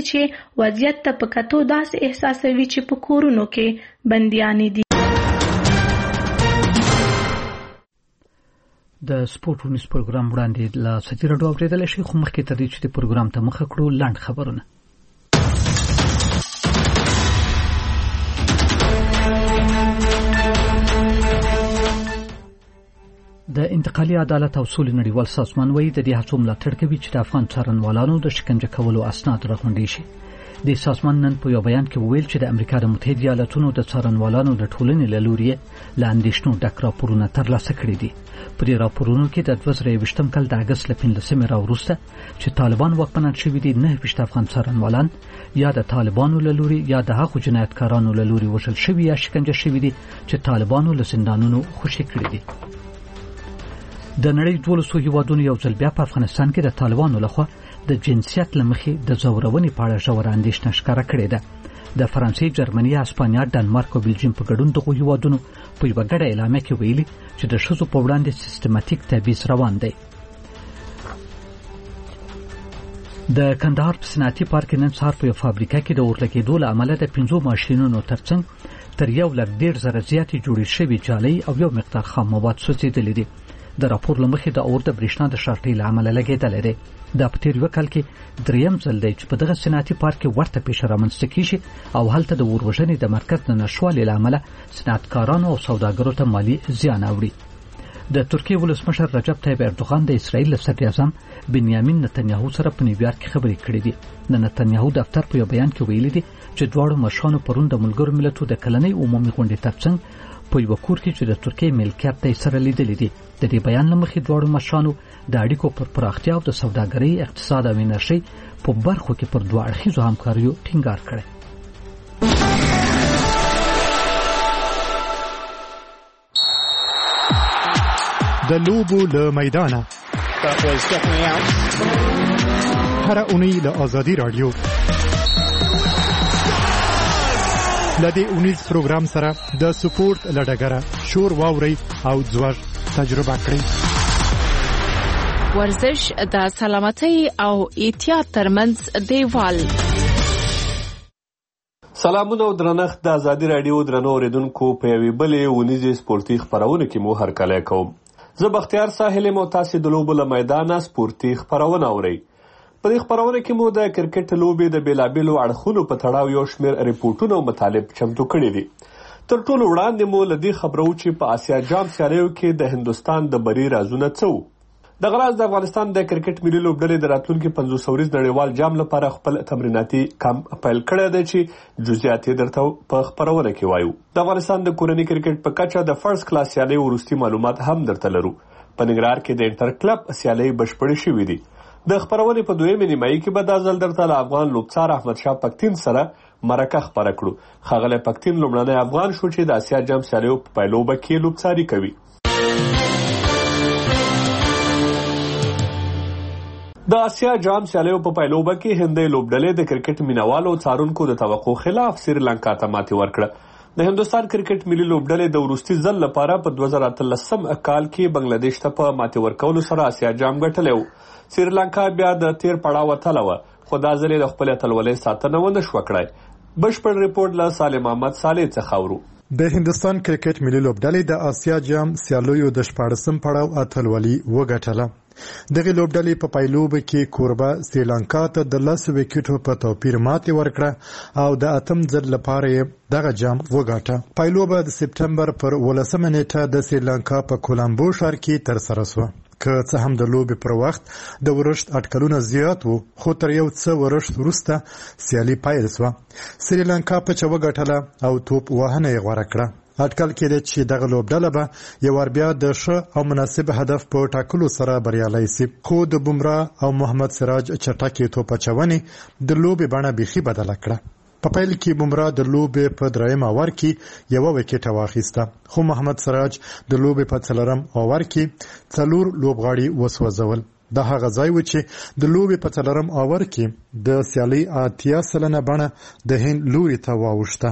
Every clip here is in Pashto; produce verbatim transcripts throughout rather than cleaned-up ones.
چې وضعیت ته په کتو داسې احساسوي چې په کورونو کې بندیانې دي. د سپورت ونیس پروګرام وړاندې له سچې راډیو اورېدلی شئ، خو مخکې تر دې چې د پروګرام ته مخه کړو لنډ خبرونه. د انتقالي عدالت او سولې نړیوال سازمان وایي د دې هڅو ملاتړ کوي چې د افغان څارنوالانو د شکنجه کولو اسناد راغونډې شي. د سازمان نن په یو بیان کې وویل چې د امریکا د متحده ایالاتونو د څارنوالانو د ټولنې له لوري له اندېښنو ډک راپورونه ترلاسه کړي دي. په دې راپورونو کې د دوه زره یوویشتم کال د اګست له پنځلسمې راوروسته چې طالبان واکمنان شوي دي نهه ویشت افغان څارنوالان یا د طالبانو له لوري یا د هغو جنایتکارانو له لوري وژل شوي یا شکنجه شوي دي چې طالبانو له زندانونو خوشي کړي دي. د نړۍ دولسو هیوادونو یو ځل بیا په افغانستان کې د طالبانو لخوا د جنسیت له مخې د ځورونې په اړه ژوره اندېښنه ښکاره کړې ده. د فرانسې، جرمني، اسپانیا، ډنمارک او بلجیم په ګډون دغو هیوادونو په یوه ګډه اعلامیه کې ویلي چې د ښځو په وړاندې سیستماتیک تبعیض روان دی. د کندهار په صنعتي پارک نن سهار په یوه فابریکه کې د اور لګېدو له امله د پنځو ماشینونو ترڅنګ تر یو لک ډېر زره زیاتې جوړې شوې جالۍ او یو مقدار خام مواد سوځېدلي دي. د راپور له مخې د اور د برېښنا د شارټۍ له امله لګېدلی دی. دا په تېر یوه کال کې دریم ځل دی چې په دغه صنعتي پارک کې ورته پیښه رامنځته کېږي او هلته د اور وژنې د مرکز د نشتوالي له امله صنعتکارانو او سوداګرو ته مالي زیان اوړي. د ترکیې ولسمشر رجب طیب اردوغان د اسرائیل له صدر اعظم بنیامین نتنیاهو سره په نیویارک کې خبرې کړې دي. د نتنیاهو دفتر په یو بیان کې ویلي دي چې دواړو مشرانو پرون د ملګرو ملتو د کلنۍ عمومي غونډې ترڅنګ په یوه کور کې چې د ترکیې ملکیت دی سره لیدلي دي. د دې بیان له مخې دواړو مشرانو د اړیکو پر پراختیا او د سوداګرۍ، اقتصاد او انرژۍ په برخو کې پر دوه اړخیزو همکاریو ټینګار کړی. د لوبو له میدانه هر اونۍ له آزادي رادیو لدې اونیز پروګرام سره د سپورت لډګره شور واوري او ځوړ تجربه کړئ. ورزش د سلامتۍ او احتیاط ترمنځ دیوال. سلامونه او درنښت د آزادي رادیو درنو اوریدونکو په یوې بلې اونیزې سپورتي خپرونه کې مو هرکلی کوم. زه بختیار ساحل یم او تاسې د لوبو له میدانه سپورتي خپرونه اورئ. په دې خپرونه کې مو د کرکټ لوبې د بېلابېلو اړخونو په تړاو یو شمېر ریپورټونه او مطالب چمتو کړي دي. تر ټولو وړاندې مو له دې خبرو چې په آسیا جام سیالیو کې د هندوستان د بری رازونه څه وو. دغه راز د افغانستان د کرکټ ملي لوبډلې د راتلونکي پنځوس اوریز نړیوال جام لپاره خپل تمریناتي کمپ پیل کړی دی چې جزئیات یې درته په خپرونه کې وایو. د افغانستان د کورني کرکټ په کچه د فرست کلاس سیالیو وروستي معلومات هم درته لرو. په ننګرهار کې د انټر کلب سیالۍ بشپړې شوې دي. د خپرونې په دویمې نیمایي کې به دا ځل درته له افغان لوبڅار احمدشاه پکتین سره مرکه خپره کړو. ښاغلی پکتین لومړنی افغان شو چې د آسیا جام سیالیو په پایلوبه کې لوبڅاري کوي. د آسیا جام سیالیو په پایلوبه کې هندۍ لوبډلې د کرکټ مینوالو څارونکو د توقع خلاف سریلانکا ته ماتې ورکړه. د هندوستان کرکټ ملي لوبډلې د وروستي ځل لپاره په دوه زره اتلسم کال کې بنگلادیش ته په ماتې ورکولو سره آسیا جام ګټلی و. سریلانکا بیا د تیر پړاو اتله وه، خو دا ځل یې د خپلې اتلولۍ ساتنه ونه شوه کړی. بشپړ ریپورټ له سالم احمد صالح څخه اورو. د هندوستان کرکټ ملي لوبډلې د آسیا جام سیالیو د شپاړسم پړاو اتلولي وګټله. دغه لوبډلې په پایلوبه کې کوربه سریلانکا ته د لس وکټو په توپیر ماتې ورکړه او د اتم ځل لپاره دغه جام وګاټه. پایلوبه د سپټمبر پر ولسمه نیټه د سریلانکا په کولامبو ښار کې ترسره شوه. که څه هم د لوبې پر وخت د ورښت اټکلونه زیات وو، خو تر یو څه ورښت وروسته سیالي پیل شوه. سریلانکا پچه وګټله او توپ وهنه یې غوره کړه. اټکل کېده چې دغه لوبډله به یو وار بیا د ښه او مناسب هدف په ټاکلو سره بریالی شي، خو د بومرا او محمد سراج چټکې توپ اچونې د لوبې بڼه بیخي بدله کړه. په پیل کې بومرا د لوبې په دریم اوور کې یوه وکټه واخیسته، خو محمد سراج د لوبې په څلورم اوور کې څلور لوبغاړي وسوځول. دا هغه ځای و چې د لوبې په څلورم اوور کې د سیالۍ اتیا سلنه بڼه د هند لوري ته واوښته.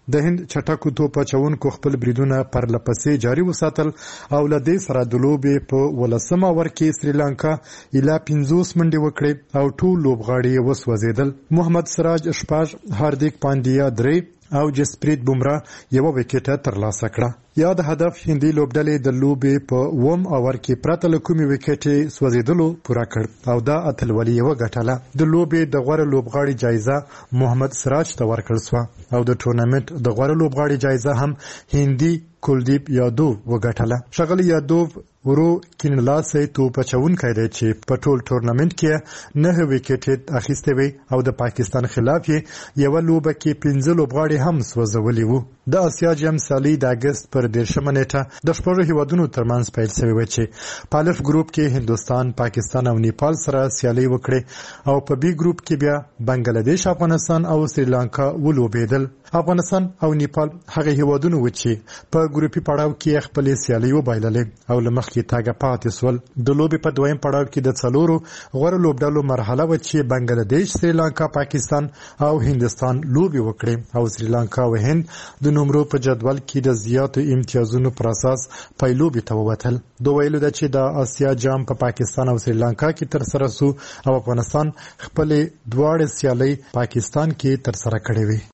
د هند چټکو توپ اچوونکو خپل بریدونه پر لپسې جاري وساتل او له دې سره د لوبې په ولسمه اوور کې سریلانکا اله پنځوس منډې وکړې او ټول لوبغاړي یې وسوځېدل. محمد سراج شپږ، هاردیک پانډیا درې او جسپریت بومرا یوه وکټه ترلاسه کړه. یا د هدف هندي لوبډلې د لوبې په اووم اوور کې پرته له کومې وکټې سوځېدلو پوره کړ او دا اتلولي یې وګټله. د لوبې د غوره لوبغاړي جایزه محمد سراج ته ورکړل سوه او د ټورنمنټ د غوره لوبغاړي جایزه هم هندي کلدیپ یادو وګټله. ښاغلی یادوف ورو کینلاسی توپ اچوونکی دی چې په ټول ټورنمنټ کې نهه وکټې اخیستې وي او د پاکستان خلاف یې یوه لوبه کې پنځه لوبغاړي هم سوځولي وو. د اسیا جام سیالي د اګست پر دېرشمه نیټه د شپږو هیوادونو ترمنځ پیل شوې وه چې په الف ګروپ کې هندوستان، پاکستان او نیپال سره سیالي وکړې او په بي ګروپ کې بیا بنګلادیش، افغانستان او سریلانکا ولوبېدل. افغانستان او نیپال هغه هیوادونه و چې په ګروپي پړاو کې خپلې سیالۍ وبایللې او له مخکې تاګه پاتې سول. د لوبې په دویم پړاو کې د څلورو غوره لوبډلو مرحله وه چې بنګلادیش، سریلانکا، پاکستان او هندوستان لوبې وکړې او سریلانکا او هند د نمرو په جدول کې د زیاتو امتیازونو پر اساس پایلوبې ته ووتل. دوی ویلي ده چې د اسیا جام په پاکستان او سریلانکا کې ترسره سو او افغانستان خپلې دواړه سیالۍ پاکستان کې ترسره کړې وي.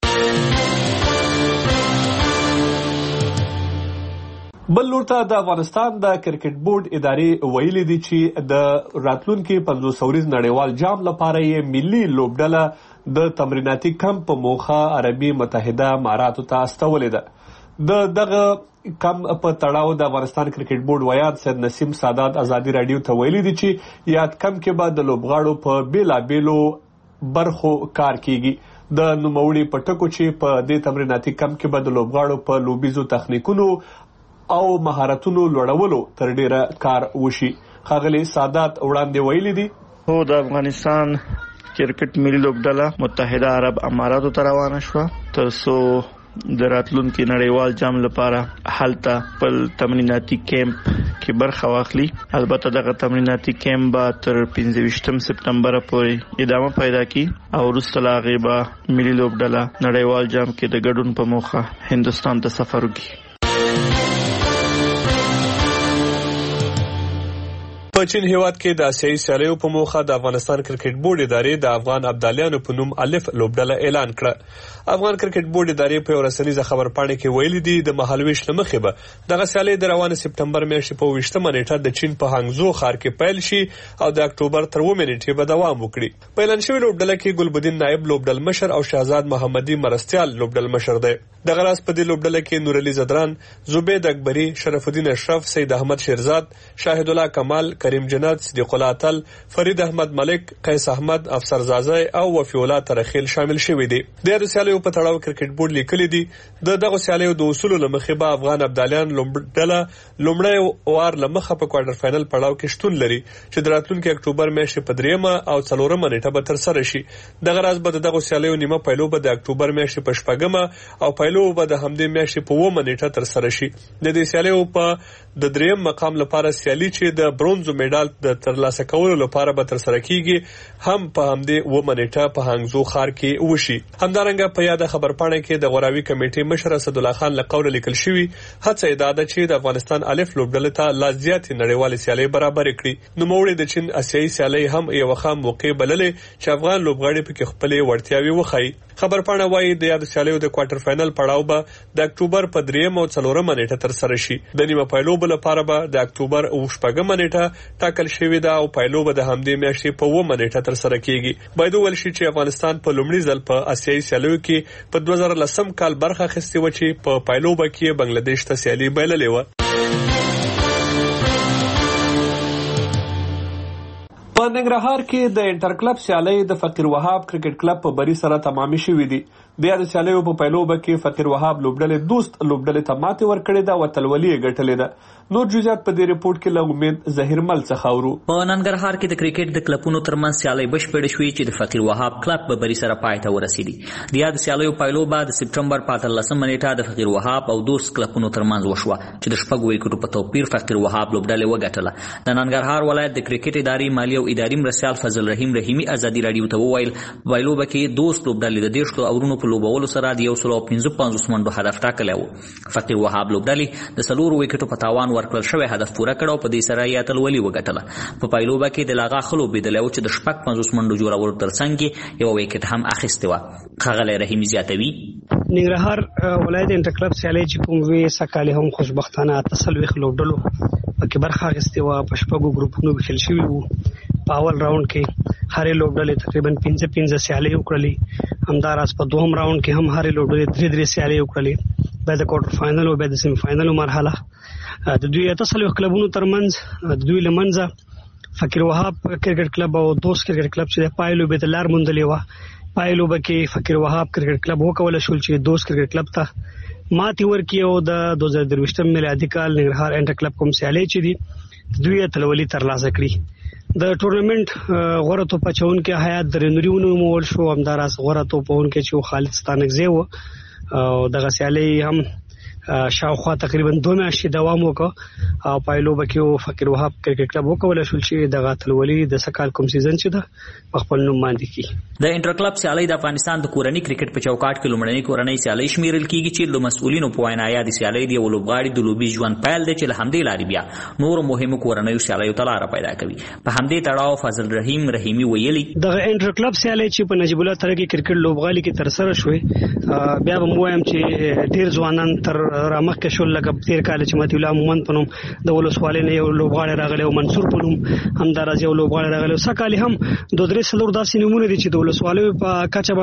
بل لور ته د افغانستان د کرکټ بورډ ادارې ویلي دي چې د راتلونکي پنځوس ورځ نړیوال جام لپاره یې ملي لوبډله د تمریناتي کمپ په موخه عربي متحده اماراتو ته استولې ده. د دغه کم په تړاو د افغانستان کرکټ بورډ ویان سید نسیم سادات ازادي رادیو ته ویلي دي چې یاد کم کې به د لوبغاړو په بیلابیلو برخو کار کیږي. د نوموړي په ټکو چې په دې تمریناتي کمپ کې به د لوبغاړو په لوبیزو تخنیکونو او مهارتونو لوړولو تر ډیره کار وشي. ښاغلي سادات وړاندې ویلي دي هو د افغانستان کرکټ ملي لوبډله متحده عرب اماراتو ته روانه شوه تر څو د راتلونکي نړیوال جام لپاره هلته خپل تمریناتي کیمپ کې برخه واخلي. البته دغه تمریناتي کیمپ به تر پنځه ویشتم سپتمبر پورې ادامه پیدا کړي او وروسته له هغې به ملي لوبډله نړیوال جام کې د ګډون په موخه هندوستان ته سفر وکړي. په چین هیواد کې د آسیایي سیالیو په موخه د افغانستان کرکټ بورډ ادارې د افغان ابدالیانو په نوم الف لوبډله اعلان کړه. افغان کرکټ بورډ ادارې په یو رسنیزه خبرپاڼه کې ویلي دي د مهالویش له مخې به دغه سیالۍ د روانه سپتمبر میاشتې په اوویشتمه نیټه د چین په هانګزو ښار کې پیل شي او د اکتوبر تر اوومې نیټې به دوام وکړي. په اعلان شوې لوبډله کې ګلبدین نایب لوبډل مشر او شهزاد محمدي مرستیال لوبډل مشر دی. دغه راز په دې لوبډله کې نورعلي زدران، زبید اکبري، شرف الدین اشرف، سید احمد شیرزاد، شاهد الله کمال، کریم جنت، صدیق الله اتل، فرید احمد ملک، قیس احمد، افسر زازی او وفی الله ترخیل شامل شوي دي. د سیالیو په تړاو کرکټ بورډ لیکلي دي د دغه سیالیو د اصولو له مخې به افغان ابدالیان لوبډله لومړی وار له مخه په کوارټر فائنل پړاو کې شتون لري چې د راتلونکي اکتوبر میاشتې په دریمه او څلورمه نیټه به ترسره شي. دغه راز به دغه سیالیو نیمه پایلو به د اکتوبر میاشتې په شپږمه او پایلو به د همدې میاشتې په اوومه نیټه ترسره شي. د دې سیالیو په د دریم مقام لپاره سیالي چې د برونزو میډال د ترلاسه کولو لپاره به ترسره کیږي هم په همدې اوومه نیټه په هانګزو ښار کې وشي. همدارنګه په یاده خبرپاڼه کې د غوراوي کمیټې مشر اسد الله خان له قوله لیکل شوی هڅه یې دا ده چې د افغانستان الف لوبډلې ته لا زیاتې نړیوالې سیالۍ برابرې کړي. نوموړي د چین آسیایي سیالۍ هم یوه ښه موقع بللې چې افغان لوبغاړي پکې خپلې وړتیاوې وښایي. خبرپاڼه وایي د یاد سیالیو د کوارټر فائنل پړاو به د اکتوبر په دریم او څلورمه نیټه ترسره شي. د نیمه پایلوب لپاره به د اکتوبر او شپږمه نیټه ټاکل شوې ده او پایلوب د همدې میاشتې په اوومه نیټه ترسره کیږي. باید وویل شي چې افغانستان په لومړي ځل په آسیایي سیالیو کې په دوه زره لسم کال برخه اخیستې وه چې په پایلوب کې بنگلادیش ته سیالي بایللې وه. په ننګرهار کې د انټر کلب سیالۍ د فقیر وهاب کرکټ کلب په بری سره تمامې شوې دي. د یاد سیالیو په پایلوبه کې فقیر وهاب لوبډلې دوست لوبډلې ته ماتې ورکړې ده او اتلولي یې ګټلې ده. نور جزئیات په دې ریپورت کې له امید ظهیر مل څخه اورو. په ننګرهار کې د کرکټ د کلبونو ترمنځ سیالي بشپړه شوې چې د فقیر وهاب کلب په بری سره پای ته ورسېدي. د یاد سیالیو پایلو بعد سپټمبر په اتلسمه نیټه د فقیر وهاب او دوست کلبونو ترمنځ وشوه چې د شپږ وکټو په توپیر فقیر وهاب لوبډلې وګټله. د ننګرهار ولایت د کرکټ ادارې مالی او اداري مرستیال فضل رحیم رحیمي ازادي رادیو ته وویل وایلوبه کې دوست لوبډلې د دیشتو اورونو په لوبولو سره د یو سل او پنځه پنځوس منډو هدف ټاکلی و. فقیر وهاب لوبډلې د څلورو وکټو په تاوان ورکړل شوی هدف پوره کړ او په دې سره یې اتلولي وګټله. په پایلوبه کې د لاغا خلو بېدلی و چې د شپږ پنځوس منډو جوړولو ترڅنګ یو وکټ هم اخیستی و. ښاغلی رحیمي زیاتوي ننګرهار ولایت انټر کلب سیالۍ چې کوم وې سکالې هم خوشبختانه اته څلوېښت لوبډلو پکې برخه اخیستې وه. په شپږو ګروپونو کې کھیل شوي وو. په اول راوند کې هرې لوبډلې تقریبا پنځه پنځه سیالۍ وکړلې. همداراز په دوهم راوند کې هم هرې لوبډلې درې درې سیالۍ وکړلې. بیا د کوارټر فاینل او بیا د سیمی فاینل مرحله د دوی اته څلوېښت کلبونو ترمنځ د دوی له منځه فقیر وهاب کرکټ کلب او دوست کرکټ کلب چې د پایلو به د لار موندلې وه. پایلو به کې فقیر وهاب کرکټ کلب وکولی شول چې دوست کرکټ کلب ته ماتې ورکړي او د دوه زره درویشتم میلادي کال ننګرهار انټر کلب کوم سیالۍ چې دي دوی اتلولي ترلاسه کړي. د ټورنمنټ غوره توپ اچونکي حیات درنوري ونومول شو. همداراز غوره توپ اچونکي چې خالد ستانکزی و او دغه سیالۍ هم شاوخوا تقریبا دوه میاشتې دوام وکړ او پایلوبه کې فقیر وهاب کرکټ کلب وکولی شول چې دغه اتلولي د سکال کوم سیزن چې ده په خپل نوم باندې کړي. د انټر کلب سیالۍ د افغانستان د کورني کرکټ په چوکاټ کې لومړنۍ کورنۍ سیالۍ شمیرل کیږي چې د مسؤلینو په وینا یادې سیالۍ د یو لوبغاړي د لوبي ژوند پیل دی چې له همدې لارې بیا نور مهمو کورنیو سیالیو ته لاره پیدا کوي. په همدې تړاو فضل رحیم رحیمي ویلي دغه انټر کلب سیالۍ چې په نجیب الله تره کې کرکټ لوبغالي کې تر سره شوې بیا به وایم چې ډیر ځوانان تر رامخکې شول لکه تیر کال چې متي الله مومن په نوم د ولسوالۍ نه یو لوبغاړی راغلی او منصور په نوم همداراز یو لوبغاړی راغلی. سکالي هم دوه درې څلور داسې نومونه دي چې د ولسوالیو په کچه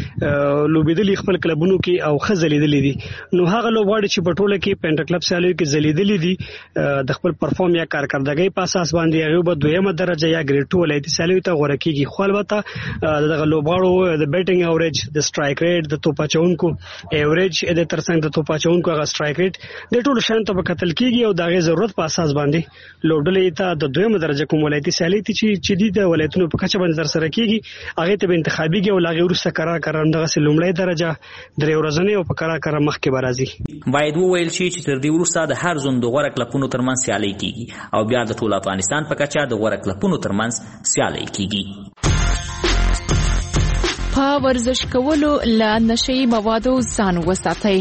باندې لوبېدلي خپل کلبونو کې او ښه ځلیدلي دي. نو هغه لوبغاړي چې په ټوله کې په انټر کلب سیالیو کې ځلیدلي دي د خپل پرفارم یا کارکردګۍ په اساس باندې هغوی به دویمه درجه یا ګریډ ټو ولایتي سیالیو ته غوره کېږي. خو البته دغه لوبغاړو د بیټینګ اوریج د سټرایک ریټ د توپ اچونکو ایوریج د ترڅنګ د توپ اچونکو هغه سټرایک ریټ د ټولو شیانو ته به کتل کېږي او د هغې ضرورت په اساس باندې لوبډلې ته د دویمه درجه کوم ولایتي سیالۍ چې دي د ولایتونو په کچه باندې ترسره کېږي هغې ته به انتخابېږي او له هغې وروسته قرار قرار همدغسې لومړۍ درجه درې ورځنۍ او په قرار قرار مخکې به راځي. باید وویل شي چې تر دې وروسته د هر زون د غوره کلبونو ترمنځ سیالۍ کېږي او بیا د ټول افغانستان په کچه د غوره کلبونو ترمنځ سیالۍ کېږي. په ورزش کولو له نشهیي موادو ځان وساتئ.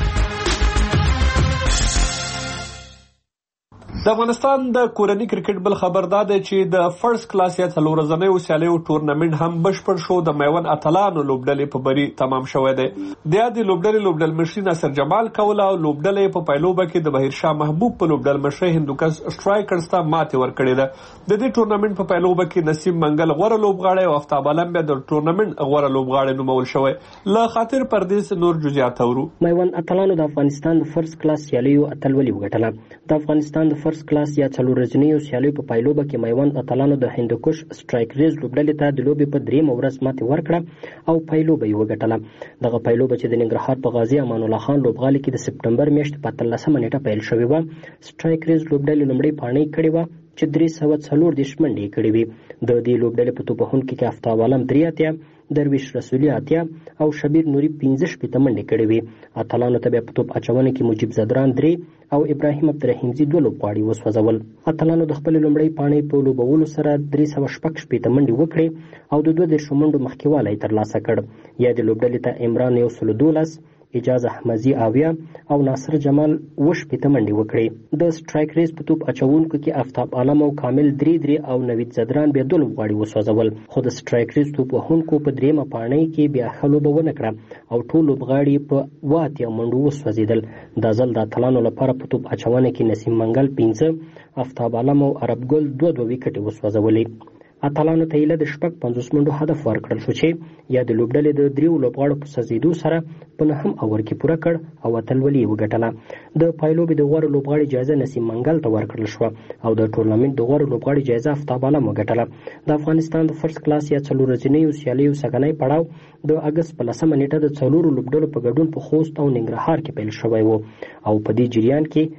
د افغانستان د کورني کرکټ بل خبر دا دی چې د فرست کلاس یا څلور ورځنیو سیالیو ټورنمنټ هم بشپړ شو. د میوند اتلانو لوبډلې په بری تمام شوی دی. د یادې لوبډلې لوبډل مشري ناصر جمال کوله او لوبډلې په پایلوبه کې د بهیر شاه محبوب په لوبډل مشري هندوکش سټرایکرز ته ماتې ورکړې ده. د دې ټورنمنټ په پایلوبه کې نسیم منګل غوره لوبغاړی او افتاب علم بیا د ټورنمنټ غوره لوبغاړی نومول شوی. له خاطر پردیس نور جزئیات اورو. میوند اتلانو د افغانستان د فرست کلاس سیالیو اتلولي وګټله. د افغانستان د فرست کلاس یا څلور ورځنیو سیالیو په پایلوبه کې میوند اتلانو د هندوکش سټرایکرز لوبډلې ته د لوبې په درېیمه ورځ ماتې ورکړه او پایلوبه یې وګټله. دغه پایلوبه چې د ننګرهار په غازي امان الله خان لوبغالي کې د سپټمبر میاشتې په اتلسمه نیټه پیل شوې وه. سټرایکرز لوبډلې لومړۍ پاڼۍ کړې وه چې درې سوه څلور دېرش منډې یې کړې وې. د دې لوبډلې په توپ وهونکي کې افتاب عالم درې اتیا، درویش رسولي اتیا او شبیر نوري پنځه شپېته منډې کړې وې. اتلانو ته بیا په توپ اچونه کې مجیب زدران درې او ابراهیم عبدالرحیمزي دوه لوبغاړي وسوځول. اتلانو د خپلې لومړۍ پاڼۍ په لوبولو سره درې سوه شپږ شپېته منډې وکړې او د دوه دېرشو منډو مخکېوالی ترلاسه کړ. یادې لوبډلې ته عمران یو سلو دولس، اجاز احمدزي اویا او ناصر جمال اوه شپېته منډې وکړې. د سټرایکرز په توپ اچونکو کې افتاب عالم او کامل درې درې او نوید زدران بیا دوه لوبغاړي وسوځول. خو د سټرایکرز توپ وهونکو په درېیمه پاڼۍ کې بیا ښه لوبه ونه کړه او ټول لوبغاړي په اوه اتیا منډو وسوځېدل. دا ځل د اتلانو لپاره په توپ اچونه کې نسیم منګل پنځه، افتاب عالم او عرب ګل دوه دوه ویکټې وسوځولې. اتلانو ته یې د شپږ پنځوس منډو هدف ورکړل شو چې یا د لوبډلې د دریو لوبغاړو په سوځېدو سره په نهم اوور کې پوره کړ او اتلولي یې وګټله. د پایلوبې د غوره لوبغاړي جایزه نسیم منګل ته ورکړل شوه او د ټورنمنټ د غوره لوبغاړي جایزه افتاب عالم وګټله. د افغانستان د فرست کلاس یا څلور ورځنیو سیالیو سږنی پړاو د اګست په لسمه نیټه د څلورو لوبډلو په ګډون په خوست او ننګرهار کې پیل شوی و او په دې جریان کې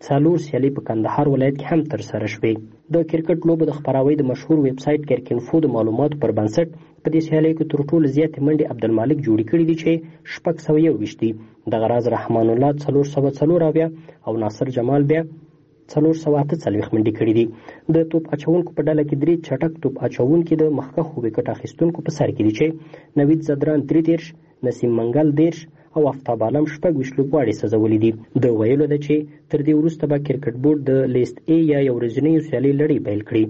څلور سیالۍ په کندهار ولایت کې هم ترسره شوې. د کرکټ لوبو د خپراوۍ د مشهور ویب سایټ کرکینفو د معلوماتو پر بنسټ په دې سیالیو کې تر ټولو زیاتې منډې عبدالمالک جوړې کړي دي چې شپږ سوه یو ویشت دي. دغه راز رحمان الله څلور سوه څلور اویا او ناصر جمال بیا څلور سوه اته څلوېښت منډې کړي دي. د توپ اچوونکو په ډله کې درې چټک توپ اچوونکي د مخکښو وکټ اخیستونکو په سر کې دي چې نوید زدران درې دېرش، نسیم منګل دېرش او افتاب عالم شپږ ویشت لوبغاړي سوځولي دي. د ویلو ده چې تر دې وروسته به کرکټ بورډ د لیست ای یا یو ورځنیو سیالۍ لړۍ پیل کړي.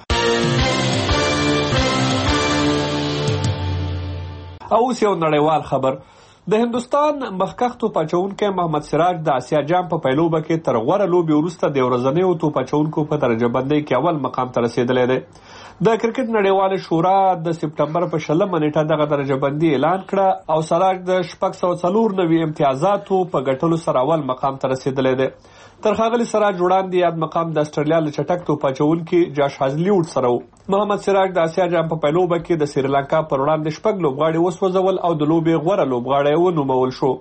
او اوس یو نړیوال خبر. د هندوستان مخکښ توپ اچوونکی محمد سراج د اسیا جام په پیلوبه کې تر غوره لوبې وروسته د ورځنیو توپ اچوونکو په درجه بندۍ کې اول مقام ته رسېدلی دی. د کرکټ نړیوالې شورا د سپټمبر په شلمه نیټه دغه درجه بندي اعلان کړه او سراج د شپږ سوه څلور نوي امتیازاتو په ګټلو سره اول مقام ته رسېدلی دی. تر ښاغلي سراج وړاندې یاد مقام د اسټرالیا له چټک توپ اچوونکي جاش هازلیوډ سره و. محمد سراج د اسیا جام په پیلوبه کې د سریلانکا پر وړاندې شپږ لوبغاړي وسوځول او د لوبې غوره لوبغاړی ونومول شو.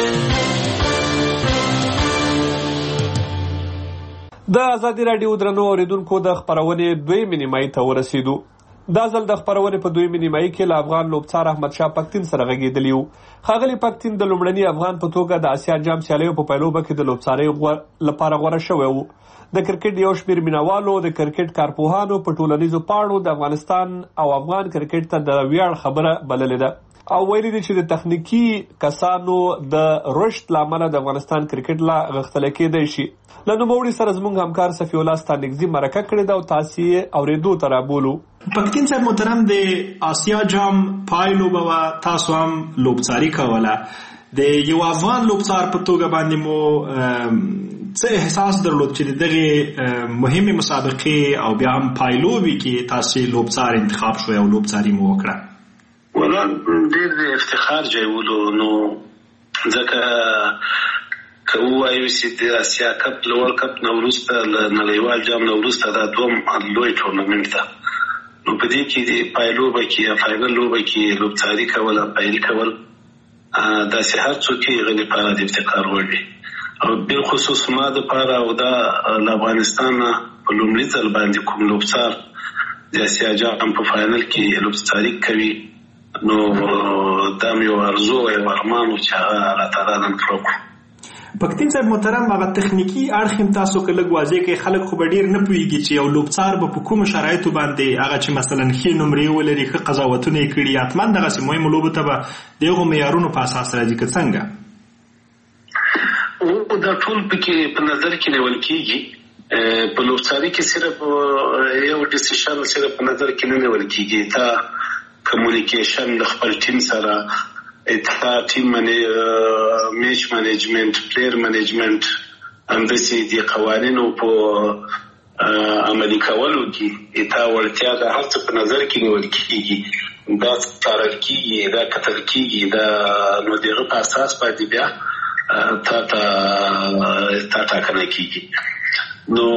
د ازادي راډیو درنو اوریدونکو د خپرونې دویمې نیمایي ته ورسېدو. دا ځل د خپرونې په دویمې نیمایي کې له افغان لوبڅار احمدشاه پښتین سره غږېدلي وو. ښاغلي پښتین د لومړني افغان په توګه د اسیا جام سیالیو په پیلوبه کې د لوبڅارۍ لپاره غوره شوی و. د کرکټ یو شمېر مینوالو د کرکټ کارپوهانو په ټولنیزو پاڼو د افغانستان او افغان کرکټ ته د ویاړ خبره بللې ده او ویلي دي چې د تخنیکي کسانو د رشد له امله د افغانستان کرکټ لا غښتلی کېدی شي. له نوموړي سره زموږ همکار صفي الله ستانکزي مرکه کړې ده او تاسې یې اورېدو ته رابولو. پښتین صاحب محترم، د آسیا جام پایلوبه وه، تاسو هم لوبڅاري کوله. د یو افغان لوبڅار په توګه باندې مو څه احساس درلود چې دغه مهمې مسابقې او بیا هم پایلوبې کې تاسې لوبڅار انتخاب شوی او لوبڅاري مو وکړه؟ والله ډېر د افتخار ځای ولو. نو ځکه که ووایو چې د اسیا کپ له ورلډ کپ نه وروسته له نړیوال جام نه وروسته دا دوم لوی ټورنمنټ ده. نو په دې کې د پایلوبه کې یا فاینل لوبه کې لوبڅاري کول او پیل کول داسې هر څوک یې هغه لپاره د افتخار وړ وي. او بالخصوص ما دپاره او دا له افغانستان نه په لومړي ځل باندې کوم لوبڅار د اسیا جام په فاینل کې لوبڅاري کوي، نو دا مې یو ارزو او یو ارمان و چې هغه الله تعالی نن پوره کړو. پښتین صاحب محترم، هغه تخنیکي اړخ هم تاسو که لږ واضح کړئ. خلک خو به ډېر نه پوهېږي چې یو لوبڅار به په کومو شرایطو باندې هغه چې مثلا ښې نمرې ولري، ښه قضاوتونه یې کړي، حتما دغسې مهمو لوبو ته به د هغو معیارونو په اساس راځي که څنګه؟ دا ټول پکې په نظر کې نیول کېږي. په لوبڅاري کې صرف یو ډیسیشن صرف په نظر کې نه نیول کېږي. تا کمیونیکیشن د خپل ټیم سره، اتا ټیم میچ مینجمنت، پلیر مینجمنت، همداسې د قوانینو په عملي کولو کې اتا وړتیا د هر څه په نظر کې نیول کېږي. دا څارل کېږي، دا کتل کېږي، دا نو د هغه په اساس باندې بیا تا تا ټاکنه کېږي. نو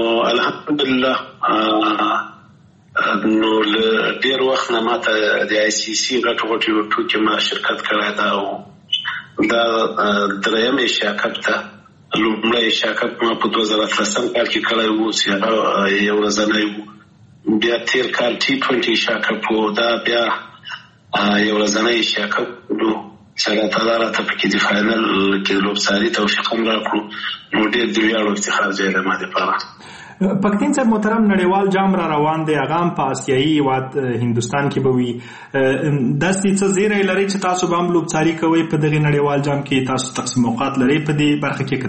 الحمدلله نو له ډېر وخت نه ماته د آی سی سی غټو غټو ټوکې ما شرکت کړی ده او دا دریم ایشیا کپ ته. لومړی ایشیا کپ ما په دوه زره اتلسم کال کې کړی و چې هغه یو ورځنی و. بیا تېر کال ټي ټوینټي ایشیا کپ و، دا بیا یو ورځنی ایشیا کپ و چې الله تعالی راته پکې د فاینل کې لوبڅاري توفیق هم راکړو. نو ډېر د ویاړ او افتخار ځای دی ما دپاره. پښتین صاحب محترم، نړیوال جام را روان دی، هغه هم په اسیایي هېواد هندوستان کې به وي. داسې څه زیری لرئ چې تاسو به هم لوبڅاري کوئ په دغې نړیوال جام کې؟ تاسو تقسیم اوقات لرئ په دې برخه کې که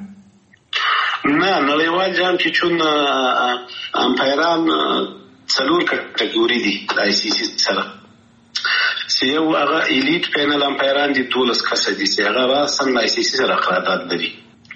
څنګه؟ نه، نړیوال جام کې چون امپایران څلور کټګوري دي د آی سی سی سره. چې یو هغه ایلیټ پینل امپایران دي، دولس کسه دي چې هغه راساً له آی سی سی سره قرارداد لري.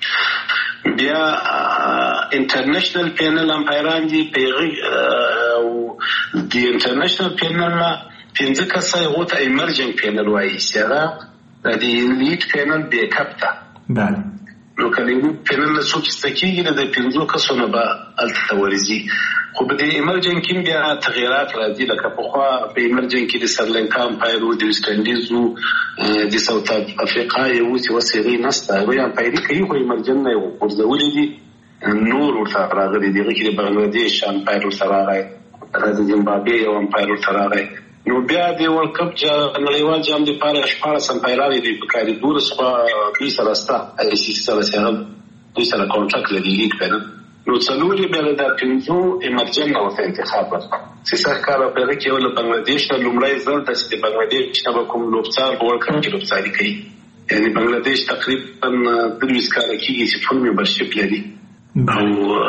بیا انټرنیشنل پینل امپایران دي، او د انټرنیشنل پینل نه پنځه کسه هغو ته ایمرجنګ پینل وایي چې هغه د ایلیټ پینل بیک اپ ده. بله. نو که د ایلیټ پینل نه څوک ایسته کېږي نو د پنځو کسو نه به هلته ورځي. خو په دې ایمرجنګ کې بیا تغیرات راځي. لکه پخوا په ایمرجنګ کې د سریلانکا امپایر و، د ویسټ انډیز و، د ساوت افریقا یې و چې اوس هغوی نشته. هغوی امپایري کوي خو ایمرجنګ نه یې غورځولي دي. نور ورته راغلي دي کې د بنگلاديش امپایر ورته راغی د زیمبابوې یو امپایر ورته راغی نو بیا د ورلد کپ نړیوال جام لپاره شپاړس امپایران دي په کاري دولس په دوی سره ستا آی سی سی سره سره دوی سره کانټراکټ لري کنه نو څلور بیا د پنځو ایمرجن او انتخاب ورکړ چې څنګه کار په کې ول بنگلاديش ته لومړی ځل د بنگلاديش نه کوم لوبڅار ورلد کپ کې لوبڅاري کوي یعنی بنگلاديش تقریبا درویس کال کېږي چې فول ممبرشپ لري او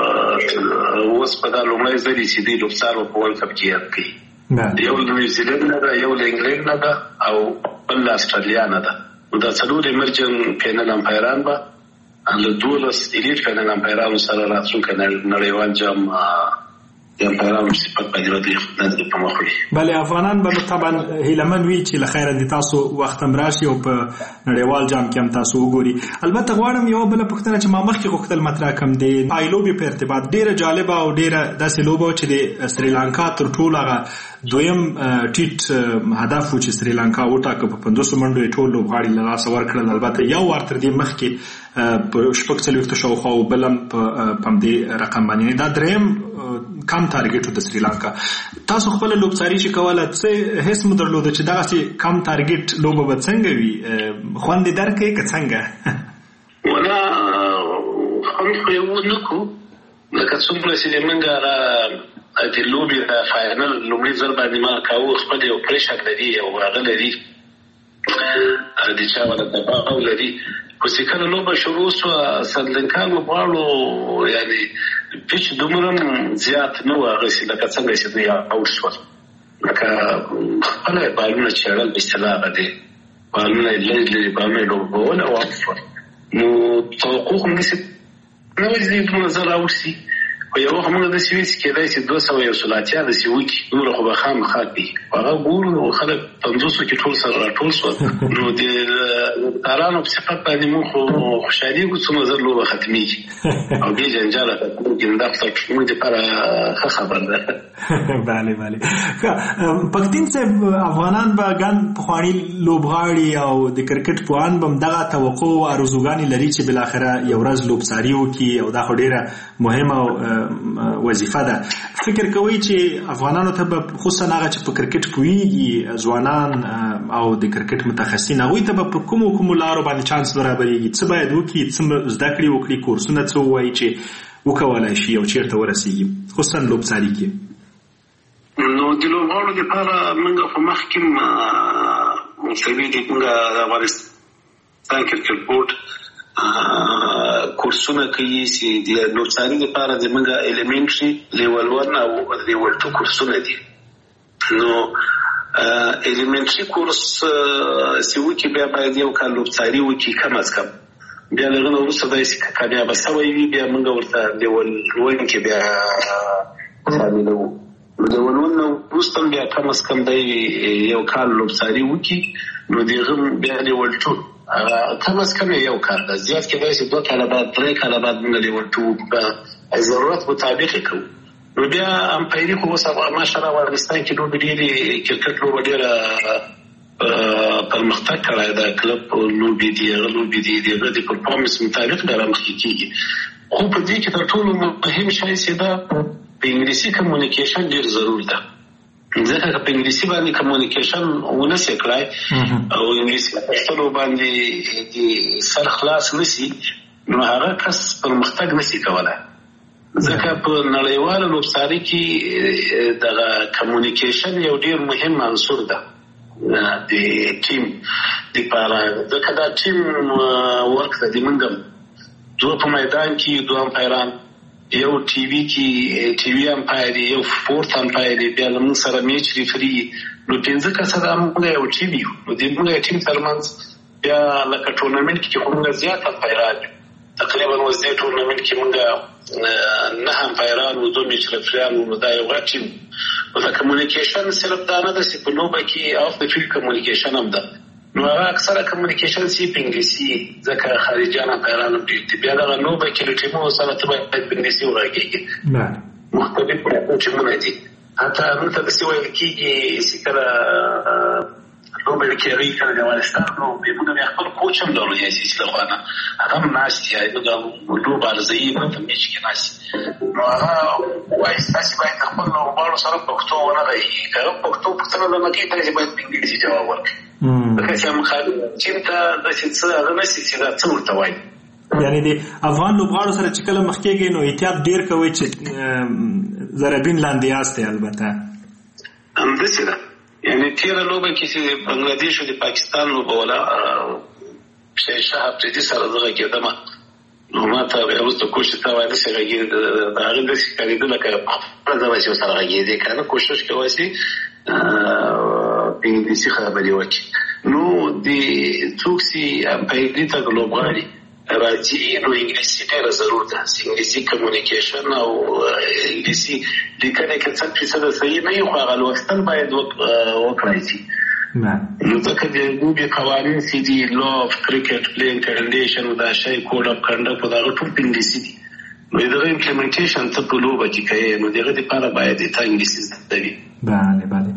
اوس په دا لومړی ځل چې دی لوبڅار په ورلد کپ کې یاد کوي یو د نیوزیلند نه ده یو د انګلند نه ده او بل استرالیا نه ده نو دا څلور ایمرجن پینل امپایران به له دولس الیټ پینل امپایرانو سره راتلونکی نړیوال جام د امپایرانو صفت باندې ودی خدای په مخ وي بله افغانان به طبعا هیلمن وی چې لخير دي تاسو وخت هم راشي او په نړیوال جام کې هم تاسو وګوري البته غواړم یو بل پوښتنه چې ما مخکې غوښتل مطرح کوم دی پایلوبي په ارتباط ډیره جالبه او ډیره داسې لوبه چې د سریلانکا تر ټولو هغه دویم ټیټ هدف و چې سریلانکا وټاکه په پنځوس منډو ټول لوبغاړي له لاسه ورکړل البته یو ور تر دې مخکې په شپږ څلوېښت شاوخوا او بل هم په همدې رقم باندې دا دریم کم تارګټ د سریلانکا تاسو خپل لوبڅاري چې کوله څه هیڅ مو درلوده چې دغه کم تارګټ لوبه به څنګه وي خوند درکې که څنګه ولا خوند خو یو نه کو لکه څومره چې موږ را د لوبي د فاینل لومړي ځل باندې ما کاوه خپل یو پریشر لري او هغه لري د چا ولا د باو لري خو چې کله لوبه شروع شوه سریلانکا لوبغاړو یعنی پیچ دومره زیات نه و هغسې لکه څنګه چې دوی اوټ شول لکه خپله یې بالونه چېړل په اصطلاح هغه دی بالونه یې لرې لرې بالونه یې لوبول او اوټ شول نو توقع خو همداسې نه وه چې دومره زر اوټ شي خو یو وخت موږ داسې وي چې کېدای شي دوه سوه یو سل اتیا داسې وکړي دومره خو به خامخا کوي هغه ګورو نو خلک پنځوسو کې ټول سره راټول شول نو د لوبکارانو په صفت باندې موږ خو خوشحالېږو څومره زر لوبه ختمېږي او بې جنجاله ختمېږي نو دا خو موږ دپاره ښه خبر ده بله بله پښتین صاحب افغانان به ګڼ پخواني لوبغاړي او د کرکټ پوهان به همدغه توقع او ارزوګانې لري چې بالاخره یو ورځ لوبڅاري وکړي او دا خو ډېره مهمه وظیفه ده فکر کوي چې افغانانو ته به خصوصا هغه چې په کرکټ پوهیږي ځوانان او د کرکټ متخصصین هغوی ته به په کومو کومو لارو باندې چانس برابرېږي څه باید وکړي څه زده کړې وکړي کورسونه څه ووایي چې وکولی شي او چېرته ورسېږي خصوصا لوبڅاري کې نو د لوبغاړو دپاره موږ په مخکې مسوي دي موږ د افغانستان کرکټ بورډ کورسونه کوي چې د لوبڅاري لپاره د موږ ایلیمنټري لیول ون او لیول ټو کورسونه دي نو ایلیمنټري کورس چې وکړي بیا باید یو کال لوبڅاري وکړي کم از کم بیا له هغه نه وروسته داسې کامیابه سوی وي بیا موږ ورته لیول ون کې بیا شاملوو د ولون نو وروسته بیا کم از کم دی یو کال لوبڅاري وکړي نو د هغه بیا لیول ټو کم از کم یو کال ده زیات کېدای شي دوه کاله بعد درې کاله بعد موږ لیول ټو په ضرورت مطابق یې کوو نو بیا امپایري خو اوس ماشاءالله افغانستان کې لوبې ډېرې کرکټ لوبه ډېره پرمختګ کړی ده کلب لوبې دي هغه لوبې دي د هغه د پرفارمنس مطابق بیا رامخکې کېږي خو په دې کې تر ټولو مهم شی چې ده په انګلیسي کمیونیکیشن ډېر ضرور ده ځکه که په انګلیسي باندې کمیونیکیشن ونسې کړی او انګلیسي پښتلو باندې د سر خلاص نسي نو هغه کس پرمختګ نسي کولی ځکه په نړیواله لوبڅاري کې دغه کمیونیکیشن یو ډېر مهم عنصر ده د ټیم دپاره ځکه دا ټیم ورک ده د موږ دوه په میدان کې دوه امپایران یو ټي وي کې ټي وي امپایر یو فورت امپایر بیا له موږ سره میچ ریفري نو پنځه کسه دا موږ یو ټیم یو نو د موږ ټیم ترمنځ بیا لکه ټورنمنټ کې خو موږ زیات امپایران تقریبا اوس دې ټورنمنټ کې موږ نه امپایران او دوه میچ ریفریان نو دا یو غټ ټیم نو د کمیونیکیشن صرف دا نه ده چې په لوبه کې اف د فیلډ کمیونیکیشن هم ده نو هغه اکثره کمیونیکیشن سی په انګلیسي ځکه خارجیان امپایران دي بیا دغه لوبه کې له ټیمونو سره ته باید په انګلیسي وغږېږي مختلف ټیمونه دي حتی دلته داسې ویل کېږي چې کله نو به کې ری کړه د افغانستان نو به موږ خپل کوچ هم درلود یې چې له خوانه هغه ناشتي نو دا ګلو بارزي په میچ کې ناشتي نو هغه وایي تاسو باید خپل لوبغاړو سره پښتو ونه غږی کړه پښتو پښتو د مکه ته باید په انګلیسي جواب ورکړي دا چې مخالف چې تا د څه هغه نشي چې دا څه ورته وایي یعنی د افغان لوبغاړو سره چې کله مخ کېږي نو احتیاط ډیر کوي چې زربین لاندې یاسته البته هم دې ده یعنی تیر لوبه کې چې بنگلاديش او د پاکستان لوبه ولا شي شهاب دې سره دغه کېدم نو ما ته ورته کوشش تا وایي چې راګي دا هغه د سکري د لکه په دغه چې سره راګي دې کنه کوشش کوي چې په انګلیسي خبرې وکړي نو د څوکسي په دې ته لوبغاړي راځي نو انګلیسي ډېره ضرورت ده انګلیسي کمیونیکیشن او انګلیسي لیکنه کې څه څه د صحیح نه یو هغه لوستل باید وکړای شي نو ځکه د ګوګل قوانین سي دي لو اف کرکټ پلیینګ کنډیشن دا شی کوډ اف کنډکټ دا ټول انګلیسي دي نو دا امپلیمنټیشن څه په لوبه کې کوي نو دغه لپاره باید د انګلیسي زده وي بله بله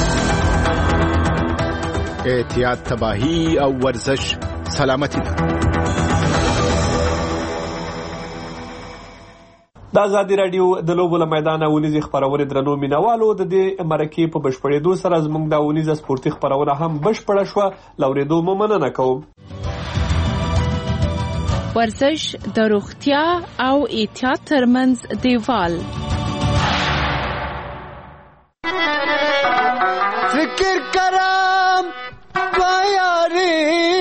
احتیاط تباہی او ورزش سلامتی ده د ازادي رادیو د لوبو له میدانه ونیزي خبرونه درنو مینوالو د دې مرکې په بشپړېدو سره زموږ د ونیزه سپورتي خبرونه هم بشپړه شوه لوریدو مو مننه کوم ورزش د روغتیا او احتیاط ترمنځ دیوال فکر کرم بیاری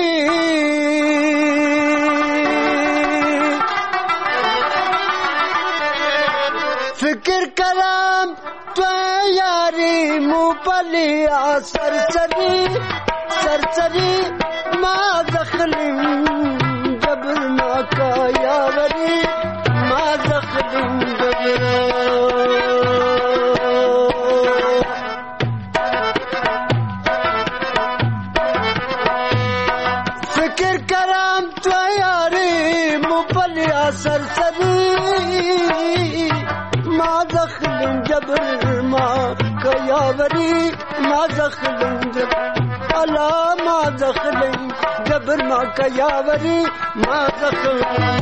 فکر کرم تو یاری موبلیا سرسری سرسری ما دخلم جبر ما کا یاری ما دخلم جبر فکر کرم تو یاری موبلیا سرسری ما دخلن جبر ما كيابري ما دخلن جبر ألا ما دخلن جبر ما كيابري ما دخلن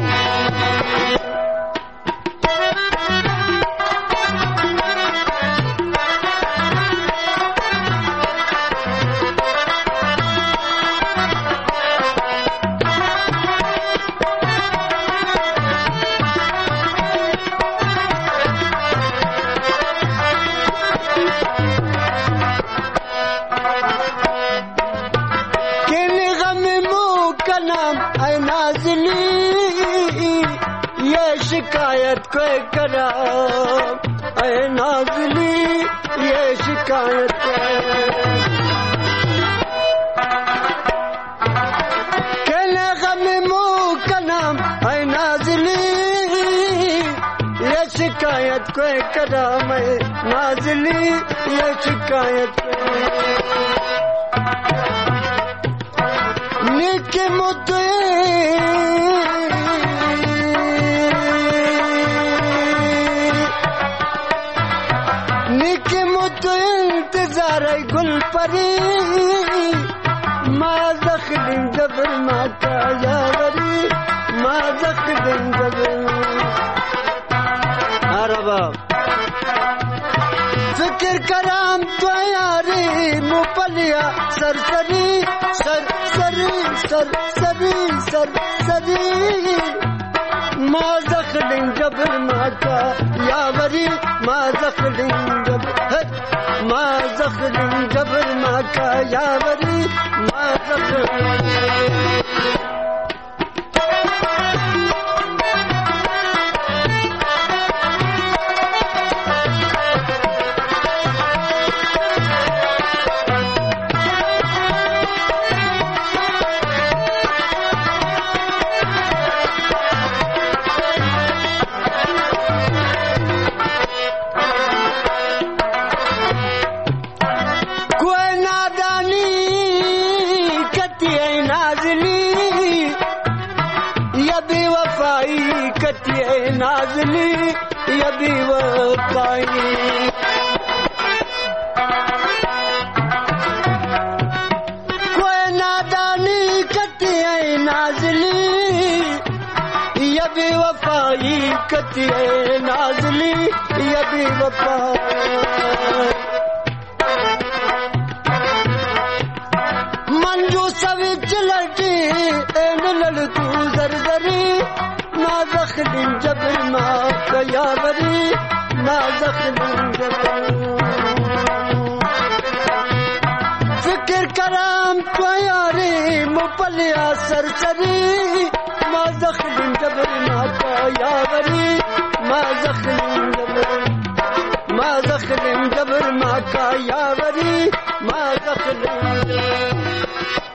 शिकायत कोई करा ऐ नाज़ली ये शिकायत कहने गम मुँह का नाम ऐ नाज़ली ये शिकायत कोई करा मैं नाज़ली ये शिकायत निके मुद्दे गुल परी ما دخل جبر ما كيابري ما دخل جبر عربا فکر کرام تو یاری مپلیا سرسری سرسری سرسری سرسری ما دخل جبر ما كيابري ما دخل جبر ما دخل جبر ما كيابري ما دخل नाज़ली ये भी वफ़ाई नाज़ली या बेवफाई कती है नाज़ली या बेवफाई मंजू सविच लटी एन ललतू जरजरी नाज़ख दिन जबर मा कयावरी नाज़ख दिन जबर फिक्र कराम तो यारी मुपलिया सरसरी नाज़ख दिन जबर मा कयावरी नाज़ख दिन जबर नाज़ख दिन जबर मा कयावरी